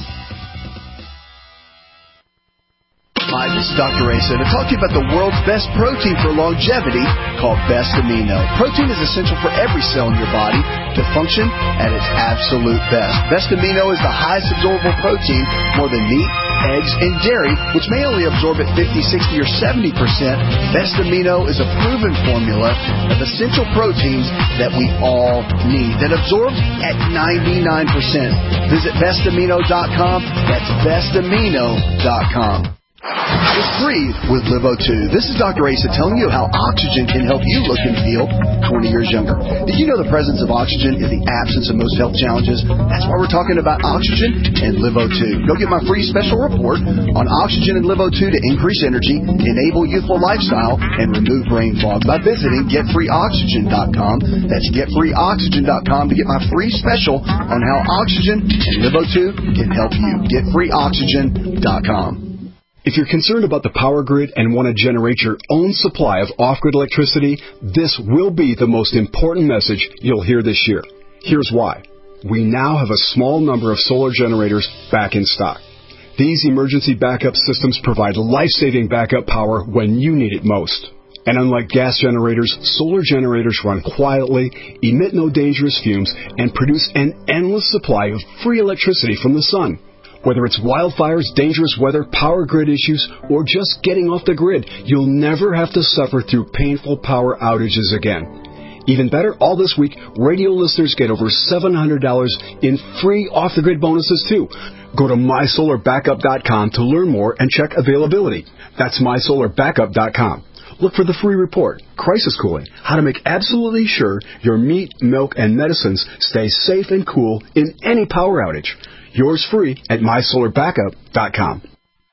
Hi, this is Doctor Asa to talk to you about the world's best protein for longevity called Best Amino. Protein is essential for every cell in your body to function at its absolute best. Best Amino is the highest absorbable protein, more than meat, eggs, and dairy, which may only absorb at fifty, sixty, or seventy percent. Best Amino is a proven formula of essential proteins that we all need that absorbs at ninety-nine percent. Visit best amino dot com. That's best amino dot com. It's free with Live O two. This is Doctor Asa telling you how oxygen can help you look and feel twenty years younger. Did you know the presence of oxygen is the absence of most health challenges? That's why we're talking about oxygen and Live O two. Go get my free special report on oxygen and Live O two to increase energy, enable youthful lifestyle, and remove brain fog by visiting get free oxygen dot com. That's get free oxygen dot com to get my free special on how oxygen and Live O two can help you. get free oxygen dot com. If you're concerned about the power grid and want to generate your own supply of off-grid electricity, this will be the most important message you'll hear this year. Here's why. We now have a small number of solar generators back in stock. These emergency backup systems provide life-saving backup power when you need it most. And unlike gas generators, solar generators run quietly, emit no dangerous fumes, and produce an endless supply of free electricity from the sun. Whether it's wildfires, dangerous weather, power grid issues, or just getting off the grid, you'll never have to suffer through painful power outages again. Even better, all this week, radio listeners get over seven hundred dollars in free off-the-grid bonuses, too. Go to my solar backup dot com to learn more and check availability. That's my solar backup dot com. Look for the free report, Crisis Cooling, how to make absolutely sure your meat, milk, and medicines stay safe and cool in any power outage. Yours free at my solar backup dot com.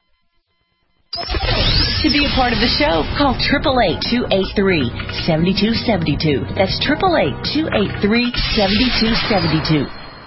To be a part of the show, call eight eight eight, two eight three, seven two seven two. That's eight eight eight, two eight three, seven two seven two.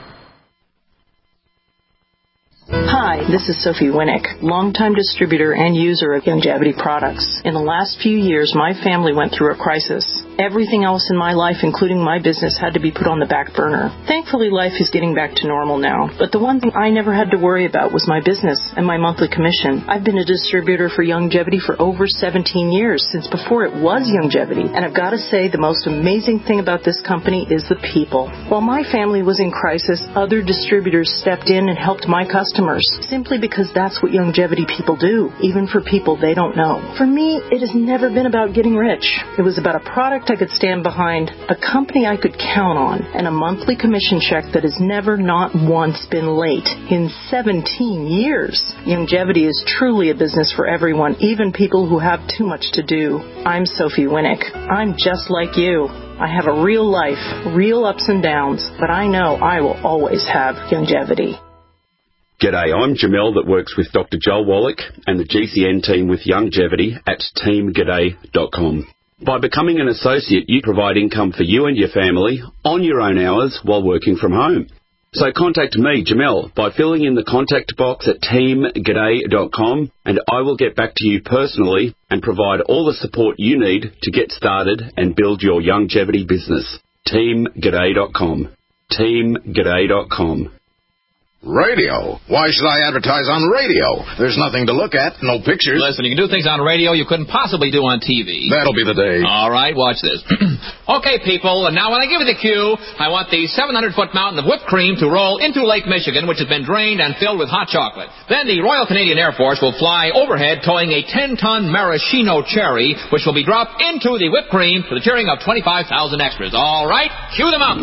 Hi, this is Sophie Winnick, longtime distributor and user of Youngevity products. In the last few years, my family went through a crisis. Everything else in my life, including my business, had to be put on the back burner. Thankfully, life is getting back to normal now. But the one thing I never had to worry about was my business and my monthly commission. I've been a distributor for Youngevity for over seventeen years, since before it was Youngevity. And I've got to say, the most amazing thing about this company is the people. While my family was in crisis, other distributors stepped in and helped my customers, simply because that's what Youngevity people do, even for people they don't know. For me, it has never been about getting rich. It was about a product I could stand behind, a company I could count on, and a monthly commission check that has never not once been late in seventeen years. Youngevity is truly a business for everyone, even people who have too much to do. I'm Sophie Winnick. I'm just like you. I have a real life, real ups and downs, but I know I will always have Youngevity. G'day, I'm Jamel that works with Doctor Joel Wallach and the G C N team with Youngevity at team g'day dot com. By becoming an associate, you provide income for you and your family on your own hours while working from home. So contact me, Jamel, by filling in the contact box at team g'day dot com, and I will get back to you personally and provide all the support you need to get started and build your Youngevity business. team g'day dot com. team g'day dot com. Radio? Why should I advertise on radio? There's nothing to look at, no pictures. Listen, you can do things on radio you couldn't possibly do on T V. That'll be the day. All right, watch this. Okay, people, and now when I give you the cue, I want the seven hundred foot mountain of whipped cream to roll into Lake Michigan, which has been drained and filled with hot chocolate. Then the Royal Canadian Air Force will fly overhead towing a ten ton maraschino cherry, which will be dropped into the whipped cream for the cheering of twenty-five thousand extras. All right, cue them up.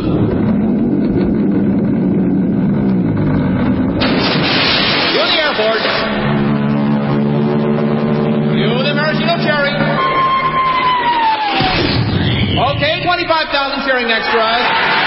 Airport. You the maraschino cherry. Okay, twenty-five thousand cheering extras.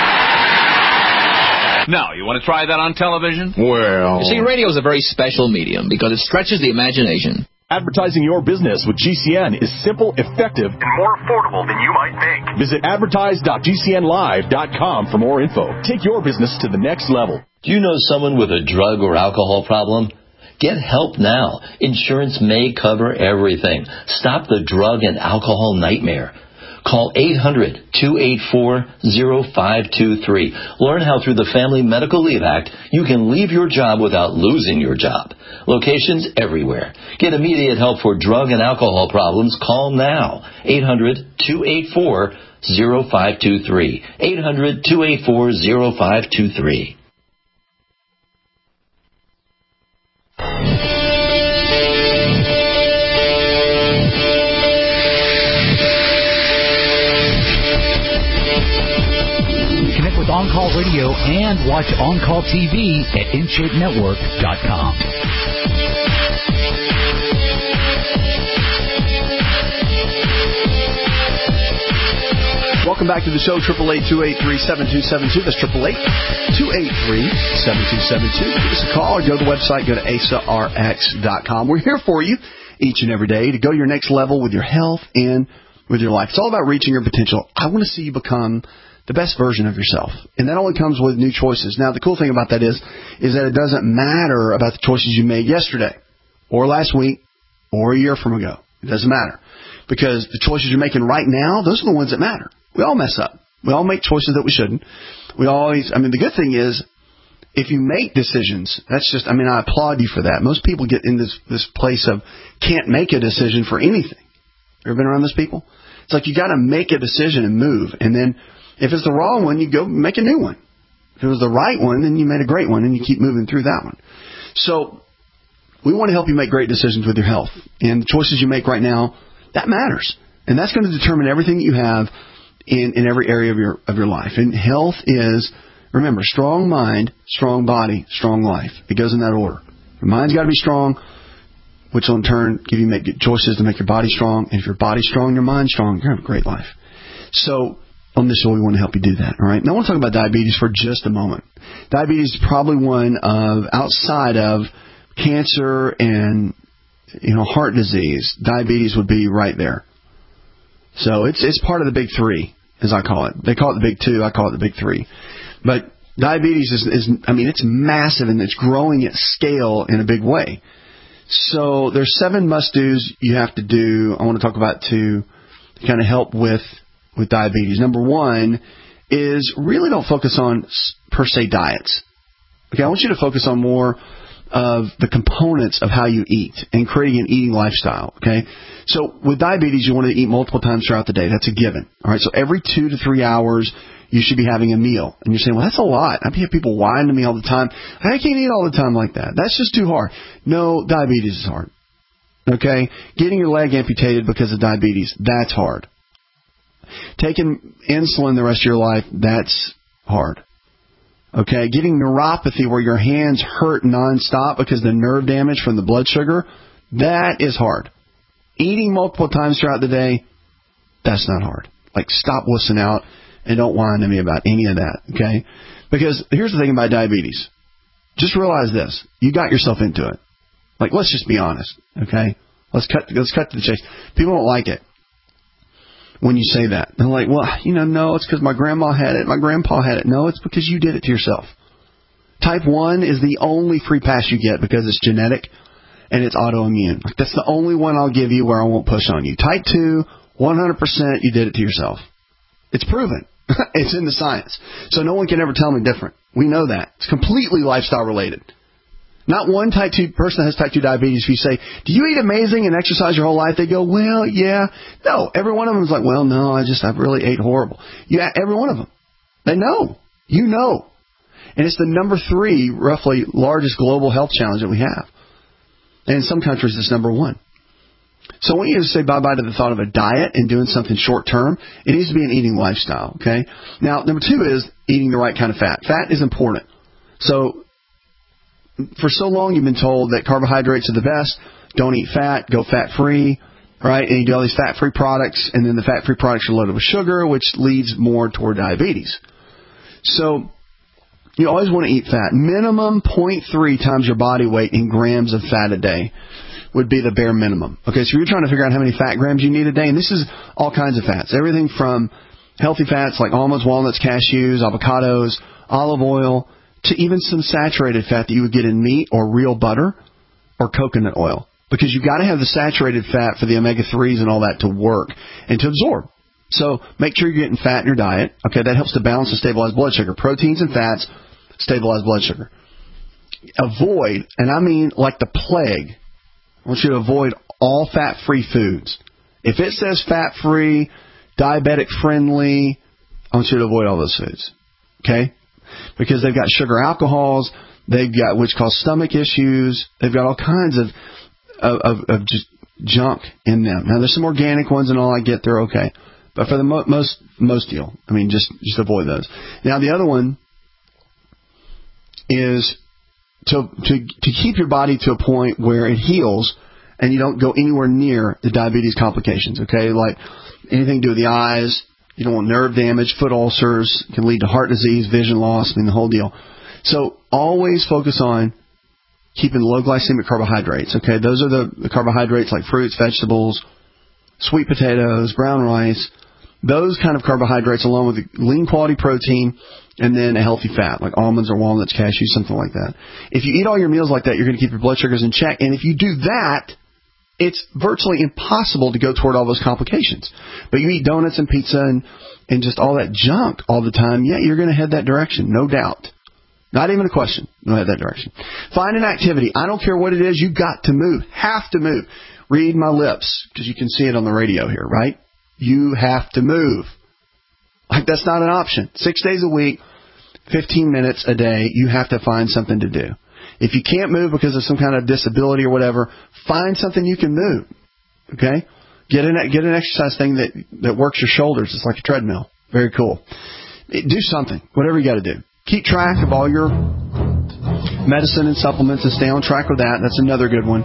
Now, you want to try that on television? Well... You see, radio is a very special medium because it stretches the imagination. Advertising your business with G C N is simple, effective, and more affordable than you might think. Visit advertise dot g c n live dot com for more info. Take your business to the next level. Do you know someone with a drug or alcohol problem? Get help now. Insurance may cover everything. Stop the drug and alcohol nightmare. Call eight hundred, two eight four, zero five two three. Learn how through the Family Medical Leave Act you can leave your job without losing your job. Locations everywhere. Get immediate help for drug and alcohol problems. Call now. eight hundred, two eight four, zero five two three. eight hundred, two eight four, zero five two three. On Call Radio and watch On Call T V at in shape network dot com. Welcome back to the show, triple eight, two eight three, seven two seven two. That's triple eight, two eight three, seven two seven two. Give us a call or go to the website, go to A S A R X dot com. We're here for you each and every day to go your next level with your health and with your life. It's all about reaching your potential. I want to see you become the best version of yourself. And that only comes with new choices. Now, the cool thing about that is, is that it doesn't matter about the choices you made yesterday or last week or a year from ago. It doesn't matter. Because the choices you're making right now, those are the ones that matter. We all mess up. We all make choices that we shouldn't. We always, I mean, the good thing is, if you make decisions, that's just, I mean, I applaud you for that. Most people get in this, this place of can't make a decision for anything. Ever been around those people? It's like you got to make a decision and move. And then if it's the wrong one, you go make a new one. If it was the right one, then you made a great one, and you keep moving through that one. So we want to help you make great decisions with your health. And the choices you make right now, that matters. And that's going to determine everything that you have in, in every area of your of your life. And health is, remember, strong mind, strong body, strong life. It goes in that order. Your mind's got to be strong, which will in turn give you make good choices to make your body strong. And if your body's strong, your mind's strong, you're going to have a great life. So on this show, we want to help you do that, all right? Now, I want to talk about diabetes for just a moment. Diabetes is probably one of, outside of cancer and, you know, heart disease, diabetes would be right there. So it's it's part of the big three, as I call it. They call it the big two. I call it the big three. But diabetes is, is I mean, it's massive, and it's growing at scale in a big way. So there's seven must-dos you have to do, I want to talk about, to kind of help with with diabetes. Number one is really don't focus on per se diets. Okay, I want you to focus on more of the components of how you eat and creating an eating lifestyle. Okay, so with diabetes, you want to eat multiple times throughout the day. That's a given. All right, so every two to three hours, you should be having a meal. And you're saying, well, that's a lot. I have people whining to me all the time. I can't eat all the time like that. That's just too hard. No, diabetes is hard. Okay, getting your leg amputated because of diabetes, that's hard. Taking insulin the rest of your life, that's hard. Okay, getting neuropathy where your hands hurt nonstop because of the nerve damage from the blood sugar, that is hard. Eating multiple times throughout the day, that's not hard. Like, stop wussing out and don't whine to me about any of that, okay? Because here's the thing about diabetes. Just realize this. You got yourself into it. Like, let's just be honest, okay? Let's cut, let's cut to the chase. People don't like it when you say that. They're like, well, you know, no, it's because my grandma had it, my grandpa had it. No, it's because you did it to yourself. Type one is the only free pass you get because it's genetic and it's autoimmune. Like, that's the only one I'll give you where I won't push on you. Type two, one hundred percent you did it to yourself. It's proven. It's in the science. So no one can ever tell me different. We know that. It's completely lifestyle related. Not one type two person that has type two diabetes, if you say, do you eat amazing and exercise your whole life? They go, well, yeah. No, every one of them is like, well, no, I just, I really ate horrible. Yeah, every one of them. They know. You know. And it's the number three, roughly, largest global health challenge that we have. And in some countries, it's number one. So I want you to say bye-bye to the thought of a diet and doing something short-term. It needs to be an eating lifestyle, okay? Now, number two is eating the right kind of fat. Fat is important. So for so long, you've been told that carbohydrates are the best. Don't eat fat. Go fat-free, right? And you do all these fat-free products, and then the fat-free products are loaded with sugar, which leads more toward diabetes. So you always want to eat fat. Minimum zero point three times your body weight in grams of fat a day would be the bare minimum. Okay, so you're trying to figure out how many fat grams you need a day, and this is all kinds of fats. Everything from healthy fats like almonds, walnuts, cashews, avocados, olive oil, to even some saturated fat that you would get in meat or real butter, or coconut oil, because you've got to have the saturated fat for the omega threes and all that to work and to absorb. So make sure you're getting fat in your diet. Okay, that helps to balance and stabilize blood sugar. Proteins and fats stabilize blood sugar. Avoid, and I mean like the plague, I want you to avoid all fat-free foods. If it says fat-free, diabetic-friendly, I want you to avoid all those foods. Okay? Because they've got sugar alcohols, they've got, which cause stomach issues, they've got all kinds of, of, of, of just junk in them. Now, there's some organic ones and all, I get they're okay. But for the mo- most, most deal, I mean, just, just avoid those. Now, the other one is to, to, to keep your body to a point where it heals and you don't go anywhere near the diabetes complications, okay? Like anything to do with the eyes, you don't want nerve damage, foot ulcers, can lead to heart disease, vision loss, I mean, the whole deal. So always focus on keeping low glycemic carbohydrates, okay? Those are the, the carbohydrates like fruits, vegetables, sweet potatoes, brown rice, those kind of carbohydrates along with lean quality protein and then a healthy fat like almonds or walnuts, cashews, something like that. If you eat all your meals like that, you're going to keep your blood sugars in check. And if you do that, it's virtually impossible to go toward all those complications. But you eat donuts and pizza and, and just all that junk all the time, yeah, you're going to head that direction, no doubt. Not even a question. You'll head that direction. Find an activity. I don't care what it is. You've got to move. Have to move. Read my lips, because you can see it on the radio here, right? You have to move. Like, that's not an option. Six days a week, fifteen minutes a day, you have to find something to do. If you can't move because of some kind of disability or whatever, find something you can move. Okay? Get an, get an exercise thing that, that works your shoulders. It's like a treadmill. Very cool. Do something. Whatever you got to do. Keep track of all your medicine and supplements and stay on track with that. That's another good one.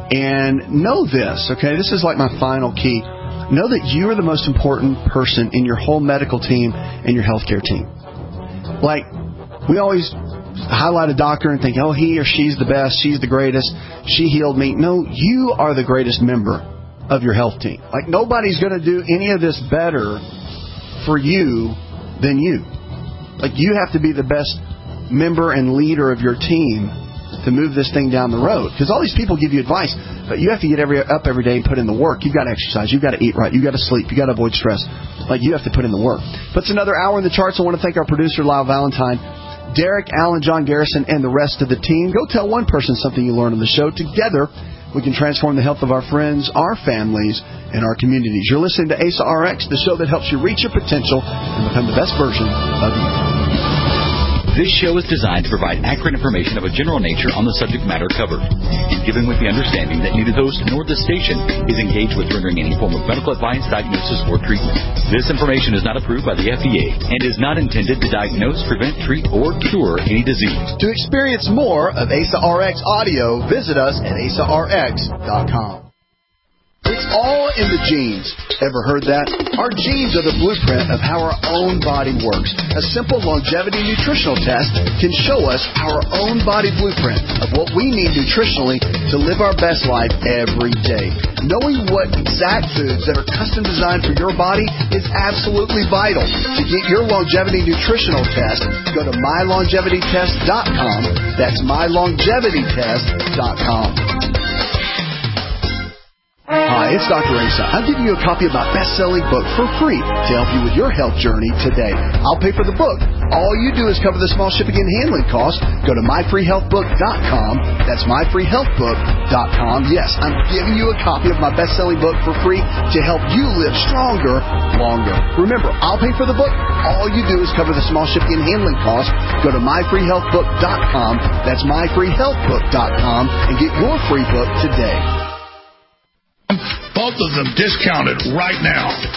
And know this, okay? This is like my final key. Know that you are the most important person in your whole medical team and your healthcare team. Like, we always highlight a doctor and think, oh, he or she's the best, she's the greatest, she healed me. No, you are the greatest member of your health team. Like, nobody's going to do any of this better for you than you. Like, you have to be the best member and leader of your team to move this thing down the road. Because all these people give you advice, but you have to get every, up every day and put in the work. You've got to exercise. You've got to eat right. You've got to sleep. You've got to avoid stress. Like, you have to put in the work. But it's another hour in the charts. I want to thank our producer, Lyle Valentine, Derek, Alan, John Garrison, and the rest of the team. Go tell one person something you learned on the show. Together, we can transform the health of our friends, our families, and our communities. You're listening to A S A R X, the show that helps you reach your potential and become the best version of you. This show is designed to provide accurate information of a general nature on the subject matter covered, and given with the understanding that neither host nor the station is engaged with rendering any form of medical advice, diagnosis, or treatment. This information is not approved by the F D A and is not intended to diagnose, prevent, treat, or cure any disease. To experience more of A S A R X audio, visit us at A S A R X dot com. It's all in the genes. Ever heard that? Our genes are the blueprint of how our own body works. A simple longevity nutritional test can show us our own body blueprint of what we need nutritionally to live our best life every day. Knowing what exact foods that are custom designed for your body is absolutely vital. To get your longevity nutritional test, go to my longevity test dot com. That's my longevity test dot com. Hi, it's Doctor Asa. I'm giving you a copy of my best-selling book for free to help you with your health journey today. I'll pay for the book. All you do is cover the small shipping and handling costs. Go to my free health book dot com. That's my free health book dot com. Yes, I'm giving you a copy of my best-selling book for free to help you live stronger, longer. Remember, I'll pay for the book. All you do is cover the small shipping and handling costs. Go to my free health book dot com. That's my free health book dot com and get your free book today. Both of them discounted right now.